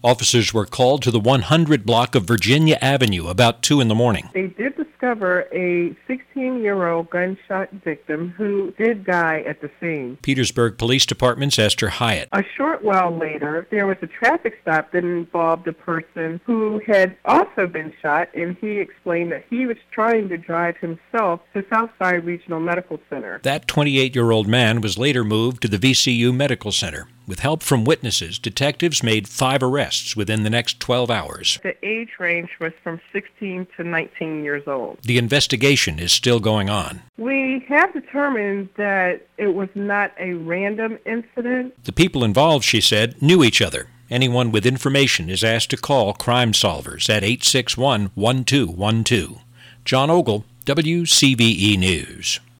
Officers were called to the 100 block of Virginia Avenue about 2 in the morning. They did discover a 16-year-old gunshot victim who did die at the scene. Petersburg Police Department's Esther Hyatt. A short while later, there was a traffic stop that involved a person who had also been shot, and he explained that he was trying to drive himself to Southside Regional Medical Center. That 28-year-old man was later moved to the VCU Medical Center. With help from witnesses, detectives made 5 arrests within the next 12 hours. The age range was from 16 to 19 years old. The investigation is still going on. We have determined that it was not a random incident. The people involved, she said, knew each other. Anyone with information is asked to call Crime Solvers at 861-1212. John Ogle, WCVE News.